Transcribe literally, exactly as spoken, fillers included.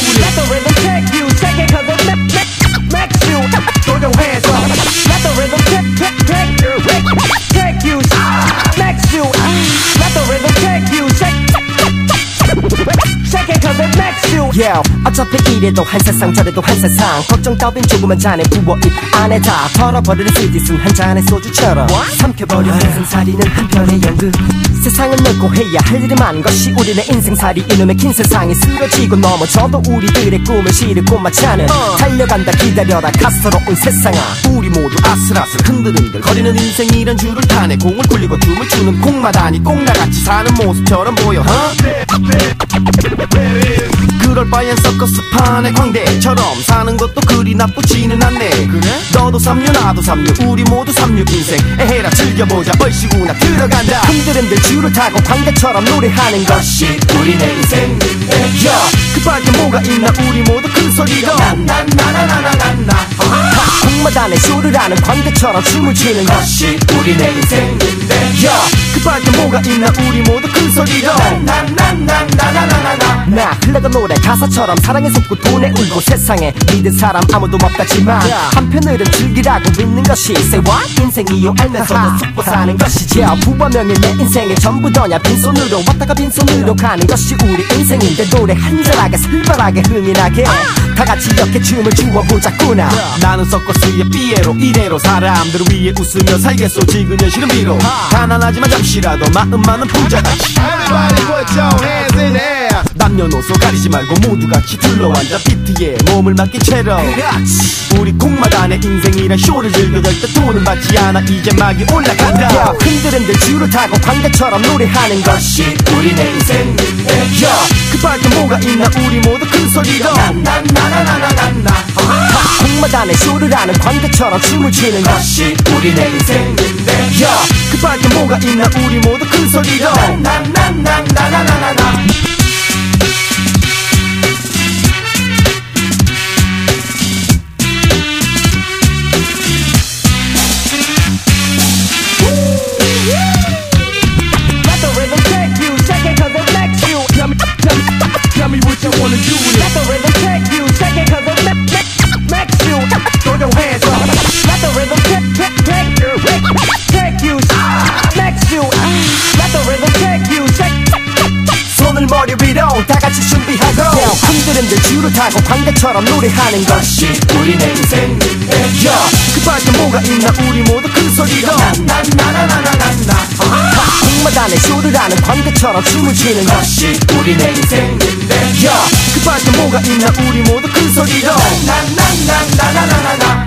it. Let the rhythm take you, shake it 'cause it ma- ma- makes you. Throw your hands up. Let the rhythm take, take, take, take, take you, makes you. Let the rhythm take you, shake, shake it 'cause it makes you. Yeah, 어차피 이래도 한 세상 저래도 한 세상 걱정 따윈 조금만 잔에 부어 입 안에 다 털어버리는 스디슨 한 잔의 소주처럼 삼켜버려 인생살이는 한편의 연극. 세상은 넓고 해야 할 일이 많은 것이 우리네 인생살이. 이놈의 긴 세상이 쓰러지고 넘어져도 우리들의 꿈을 실고 마차는 달려간다 기다려라 가스로운 세상아. 우리 모두 아슬아슬 흔들흔들 거리는 인생이란 줄을 타네. 공을 굴리고 춤을 추는 공마다니 꼭 나같이 사는 모습처럼 보여. 그럴 바엔 서커스 판의 광대처럼 사는 것도 그리 나쁘지는 않네. 그래? 너도 삼류 나도 삼류 우리 모두 삼육 인생 에헤라 즐겨보자. 얼씨구나 들어간다. 흔들흔들 줄을 타고 광대처럼 노래하는 것이 우리네 인생인데 야, 그 밖에 뭐가 있나 우리 모두 큰 소리로 나나나나나나나 공마단에 쇼를 하는 광대처럼 춤을 추는 것이 우리네 인생인데 야, 그 밖에 뭐가 있나 우리 모두 큰 소리로 나나나나나나나나 나 흘러간 노래 가사처럼 사랑에 속고 돈에 울고 세상에 믿은 사람 아무도 없다지만 한편으론 즐기라고 믿는 것이 Say what? 인생이요 알면서도 속고 사는 것이지. 부와 명예 내 인생의 전부더냐. 빈손으로 왔다가 빈손으로 가는 것이 우리 인생인데 노래 한절하게 살벌하게 흥이 나게 다같이 이렇게 춤을 추어보자꾸나. 나는 서커스의 삐에로 이대로 사람들을 위해 웃으며 살겠소. 지금 현실은 비록 가난하지만 잠시라도 마음만은 부자같이. Everybody put your hands in the air. 남녀노소 가리지 말고 모두 같이 둘러앉아 비트에 몸을 맡긴 채로 우리 공마단의 인생이란 쇼를 즐겨 절대 돈은 받지 않아. 이제 막이 올라간다. 야, 흔들흔들 줄을 타고 광대처럼 노래하는 것이 우리네 인생인데 야, 그 밖에 뭐가 있나 우리 모두 큰 소리로 나나나나나나나 공마단에 쇼를 하는 광대처럼 춤을 추는 것이 우리네 인생인데 야, 그 밖에 뭐가 있나 우리 모두 큰 소리로 나나나나나나나 Tell me what you wanna do with Let it. the rhythm take you, shake it 'cause it ma- ma- makes you. Throw your hands up. Let the rhythm take, take, take, take, take you, makes you. Let the rhythm take you, shake. 손을 머리 위로 다같이 준비하고 yeah, 흔들흔들 줄을 타고 광대처럼 노래하는 것이 우리네 인생인데 야, 그 밖에 뭐가 있나 우리 모두 큰 소리로 나나나나나나나 공마단에 쇼를 하는 광대처럼 춤을 추는 것이 우리네 인생인데 야, 그 밖에 뭐가 있나 우리 모두 큰 소리로 나나나나나나나